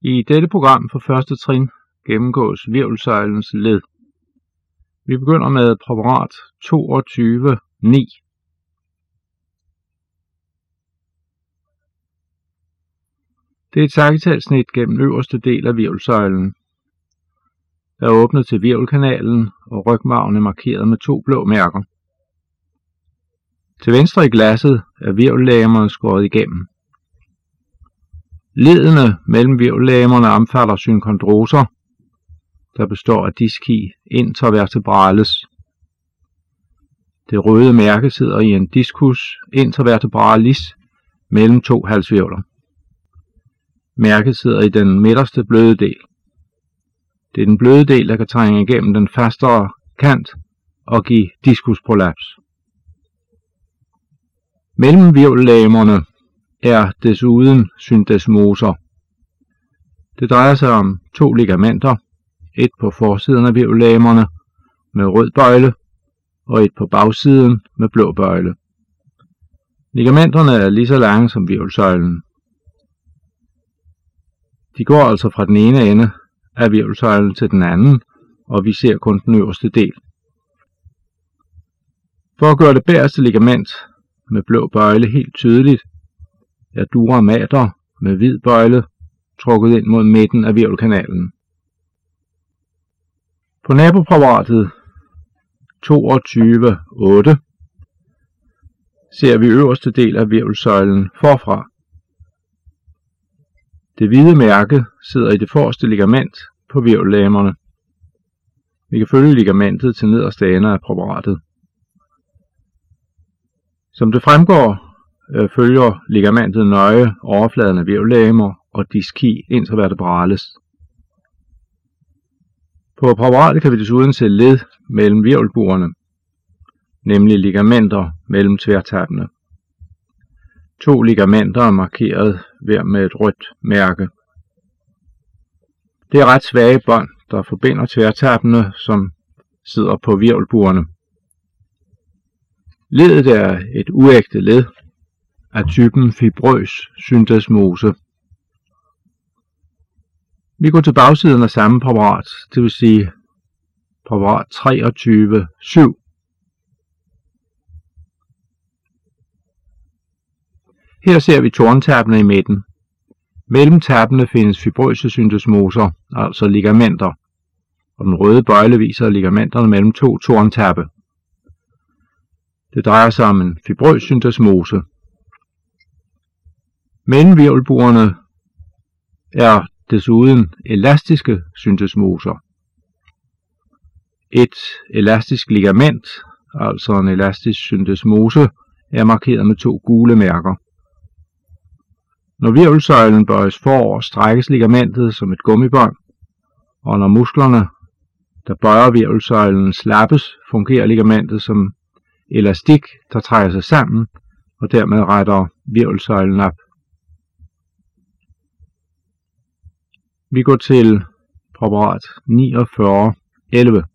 I dette program for første trin gennemgås hvirvelsøjlens led. Vi begynder med præparat 22.9. Det er et sagittalsnit gennem øverste del af hvirvelsøjlen. Der er åbnet til hvirvelkanalen, og rygmarven er markeret med 2 blå mærker. Til venstre i glasset er hvirvellegemerne skåret igennem. Leddene mellem hvirvellegemerne omfatter synkondroser, der består af disci intervertebralis. Det røde mærke sidder i en discus intervertebralis mellem 2 halshvirvler. Mærket sidder i den midterste bløde del. Det er den bløde del, der kan trænge igennem den fastere kant og give diskusprolaps. Mellem hvirvellegemerne er desuden syndesmoser. Det drejer sig om 2 ligamenter, et på forsiden af hvirvellegemerne med rød bøjle og et på bagsiden med blå bøjle. Ligamenterne er lige så lange som hvirvelsøjlen. De går altså fra den ene ende af hvirvelsøjlen til den anden, og vi ser kun den øverste del. For at gøre det bagerste ligament med blå bøjle helt tydeligt, er dura mater med hvid bøjle trukket ind mod midten af hvirvelkanalen. På nabopræparatet 22.8 ser vi øverste del af hvirvelsøjlen forfra. Det hvide mærke sidder i det forreste ligament på hvirvellegemerne. Vi kan følge ligamentet til nederste ende af præparatet. Som det fremgår, følger ligamentet nøje overfladen af hvirvellegemer og disci intervertebralis. På præparatet kan vi desuden se led mellem hvirvelbuerne, nemlig ligamenter mellem tværtappene. 2 ligamenter er markeret hver med et rødt mærke. Det er ret svage bånd, der forbinder tværtappene, som sidder på hvirvelbuerne. Leddet er et uægte led af typen fibrøs syndesmose. Vi går til bagsiden af samme præparat, det vil sige præparat 23.7. Her ser vi torntappene i midten. Mellem tappene findes fibrøse syndesmoser, altså ligamenter, og den røde bøjle viser ligamenterne mellem 2 torntappe. Det drejer sig om en fibrøs syndesmose. Mellem hvirvelbuerne er desuden elastiske syndesmoser. Et elastisk ligament, altså en elastisk syndesmose, er markeret med 2 gule mærker. Når hvirvelsøjlen bøjes forover, strækkes ligamentet som et gummibånd, og når musklerne, der bøjer hvirvelsøjlen, slappes, fungerer ligamentet som elastik, der trækker sig sammen, og dermed retter hvirvelsøjlen op. Vi går til præparat 49.11.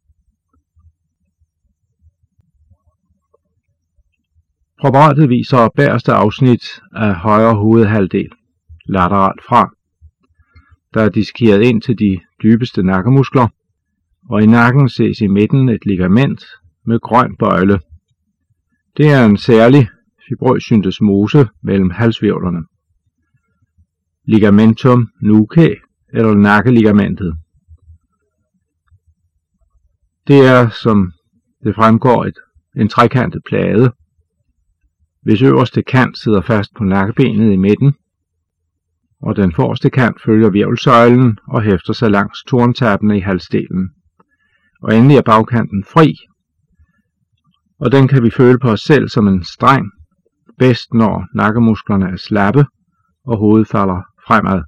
Præparatet viser bagerste afsnit af højre hovedhalvdel, lateralt fra. Der er diskeret ind til de dybeste nakkemuskler, og i nakken ses i midten et ligament med grøn bøjle. Det er en særlig fibrøs syndesmose mellem halshvirvlerne. Ligamentum nuchae eller nakkeligamentet. Det er, som det fremgår, en trekantet plade, hvis øverste kant sidder fast på nakkebenet i midten, og den forreste kant følger hvirvelsøjlen og hæfter sig langs torntappene i halsdelen. Og endelig er bagkanten fri, og den kan vi føle på os selv som en streng, bedst når nakkemusklerne er slappe og hovedet falder fremad.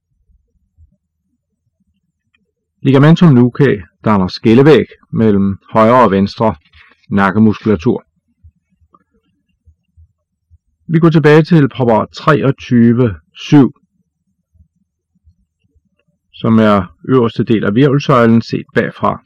Ligamentum nuchae danner skillevæg mellem højre og venstre nakkemuskulatur. Vi går tilbage til præparat 23.7, som er øverste del af hvirvelsøjlen set bagfra.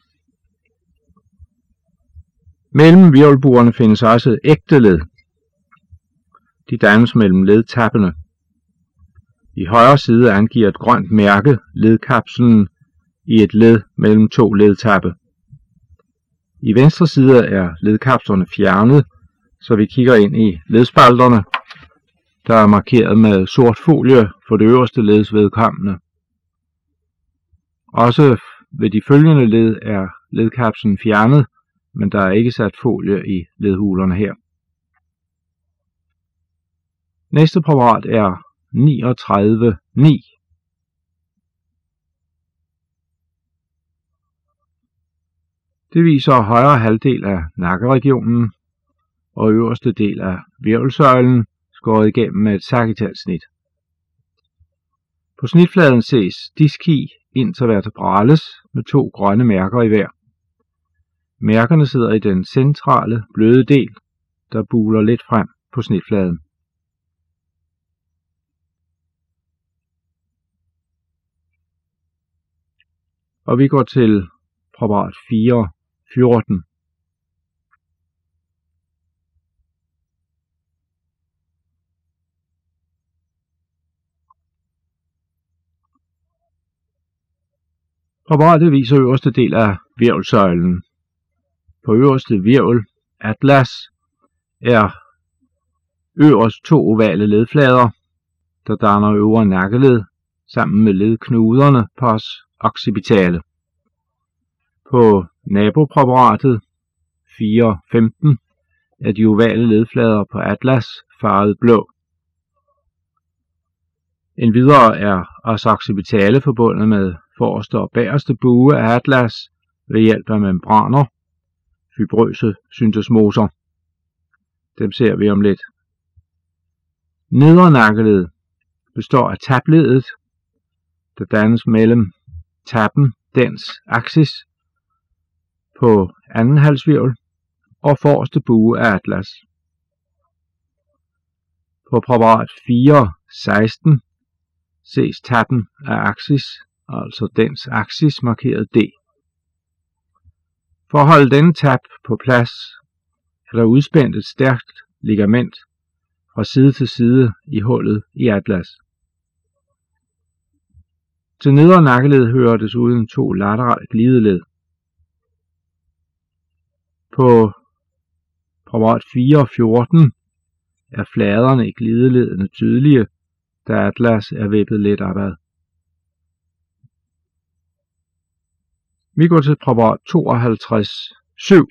Mellem hvirvelbuerne findes også ægte led. De dannes mellem ledtappene. I højre side angiver et grønt mærke ledkapslen i et led mellem to ledtappe. I venstre side er ledkapslerne fjernet, så vi kigger ind i ledspalterne, der er markeret med sort folie for det øverste leds vedkommende. Også ved de følgende led er ledkapslen fjernet, men der er ikke sat folie i ledhulerne her. Næste præparat er 39.9. Det viser højre halvdel af nakkeregionen og øverste del af hvirvelsøjlen skåret igennem med et sagittalsnit. På snitfladen ses disci intervertebralis med 2 grønne mærker i hver. Mærkerne sidder i den centrale bløde del, der buler lidt frem på snitfladen. Og vi går til præparat 4.14. Præparatet viser øverste del af hvirvelsøjlen. På øverste hvirvel, atlas, er øverst 2 ovale ledflader, der danner øvre nakkeled sammen med ledknuderne pars occipitale. På nabopræparatet 4.15 er de ovale ledflader på atlas farvet blå. Endvidere er os occipitale forbundet med forreste og bagerste bue af atlas ved hjælp af membraner, fibrøse syntesmoser. Dem ser vi om lidt. Nedre nakkeled består af tabledet, der dannes mellem tappen, dens aksis, på anden halshvirvel og forreste bue af atlas. På præparat 4.16 ses tappen af aksis, altså dens aksis markeret D. For at holde denne tab på plads er der udspændt et stærkt ligament fra side til side i hullet i atlas. Til nedre nakkeled hører desuden 2 laterale glideled. På præparat 4.14 er fladerne i glideledene tydelige, da atlas er vippet lidt opad. Vi går til præparat 52.7.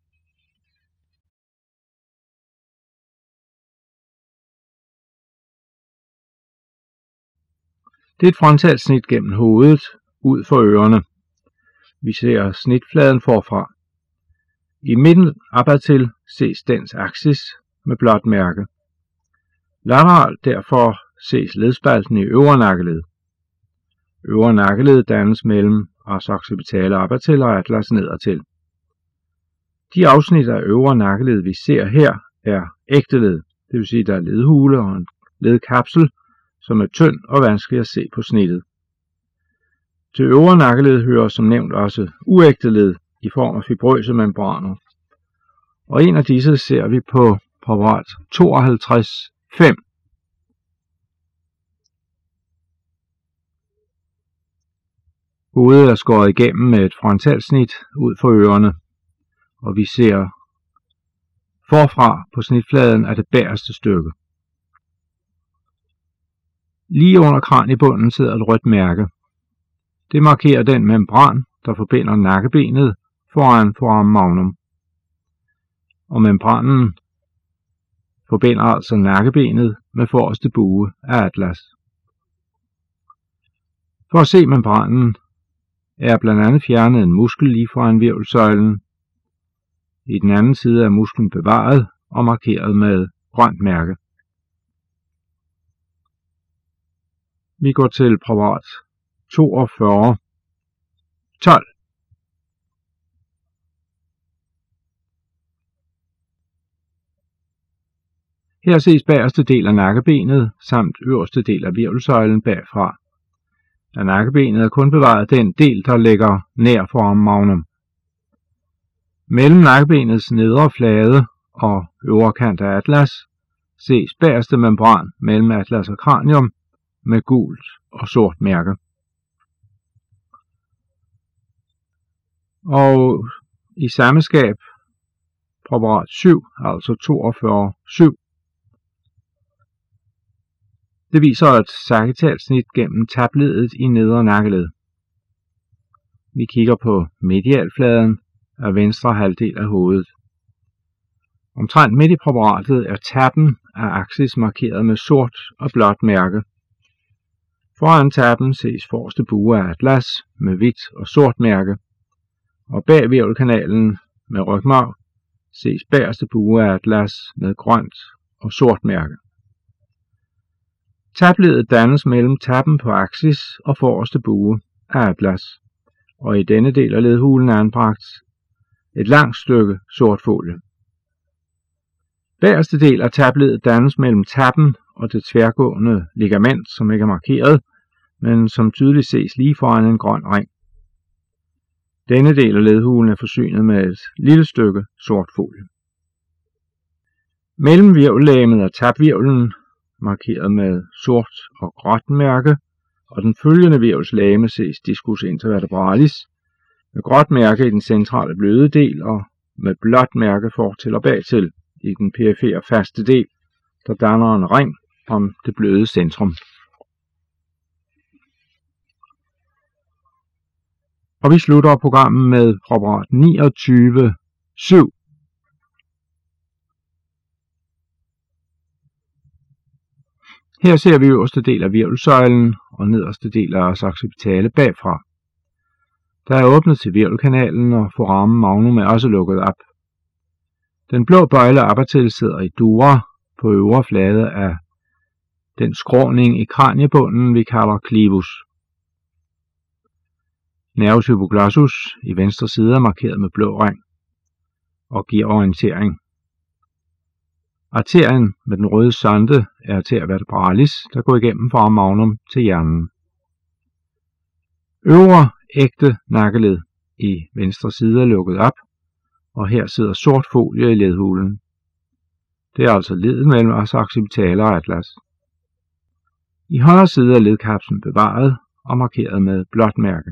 Det er et frontalsnit gennem hovedet ud for ørerne. Vi ser snitfladen forfra. I midten opad til ses dens aksis med blåt mærke. Lateralt derfor ses ledspalten i øvre nakkeled. Øvre nakkeled dannes mellem os occipitale opad til og atlas nedad til. De afsnit af øvre nakkeled, vi ser her, er ægte led, det vil sige, der er ledhule og en ledkapsel, som er tynd og vanskelig at se på snittet. Til øvre nakkeled hører som nævnt også uægte led i form af fibrøse membraner. Og en af disse ser vi på præparat 52.5. Hovedet er skåret igennem med et frontalsnit ud for ørerne, og vi ser forfra på snitfladen af det bagerste stykke. Lige under kraniebunden sidder et rødt mærke. Det markerer den membran, der forbinder nakkebenet foran foramen magnum. Og membranen forbinder altså nakkebenet med forreste bue af atlas. For at se membranen er blandt andet fjernet en muskel lige foran hvirvelsøjlen. I den anden side er musklen bevaret og markeret med grønt mærke. Vi går til præparat 42.12. Her ses bagerste del af nakkebenet samt øverste del af hvirvelsøjlen bagfra. Af nakkebenet er kun bevaret den del, der ligger nær foran magnum. Mellem nakkebenets nedre flade og øvre kant af atlas ses bagerste membran mellem atlas og kranium med gult og sort mærke. Og i samme skab, præparat 7, altså 42,7, det viser et sagittalsnit gennem tabledet i nedre nakkeled. Vi kigger på medialfladen af venstre halvdel af hovedet. Omtrent midt i præparatet er tappen af aksis markeret med sort og blåt mærke. Foran tappen ses forreste bue af atlas med hvidt og sort mærke, og bag hvirvelkanalen med rygmarv ses bagerste bue af atlas med grønt og sort mærke. Tabledet dannes mellem tappen på aksis og forreste bue af atlas, og i denne del af ledhulen er anbragt et langt stykke sort folie. Bagerste del af tabledet dannes mellem tappen og det tværgående ligament, som ikke er markeret, men som tydeligt ses lige foran en grøn ring. Denne del af ledhulen er forsynet med et lille stykke sort folie. Mellem hvirvellegemet og tabhvirvlen, markeret med sort og gråt mærke, og den følgende hvirvelslegeme ses discus intervertebralis, med gråt mærke i den centrale bløde del og med blåt mærke fortil og bagtil i den perifere faste del, der danner en ring om det bløde centrum. Og vi slutter programmet med præparat 29,7. Her ser vi øverste del af hvirvelsøjlen og nederste del af saxipitale bagfra. Der er åbnet til hvirvelkanalen, og foramen magnum er også lukket op. Den blå bøjle appertil sidder i dura på øvre flade af den skråning i kraniebunden, vi kalder clivus. Nervus hypoglossus i venstre side er markeret med blå ring og giver orientering. Arterien med den røde sonde er arteria vertebralis, der går igennem fra magnum til hjernen. Øvre ægte nakkeled i venstre side er lukket op, og her sidder sort folie i ledhulen. Det er altså ledet mellem os occipitaler og atlas. I højre side er ledkapslen bevaret og markeret med blåt mærke.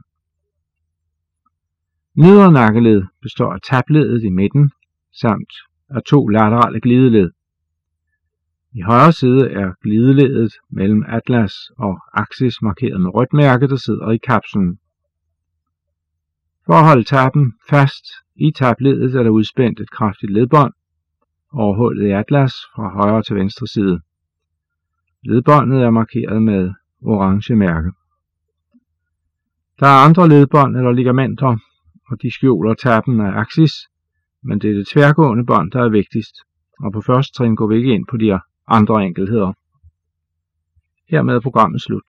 Nedre nakkeled består af tabledet i midten, samt af 2 laterale glideled. I højre side er glideledet mellem atlas og aksis markeret med rødt mærke, der sidder i kapslen. For at holde tappen fast i tabledet er der udspændt et kraftigt ledbånd over hullet i atlas fra højre til venstre side. Ledbåndet er markeret med orange mærke. Der er andre ledbånd eller ligamenter, og de skjuler tappen af aksis, men det er det tværgående bånd, der er vigtigst, og på første trin går vi ikke ind på de andre enkeltheder. Hermed er programmet slut.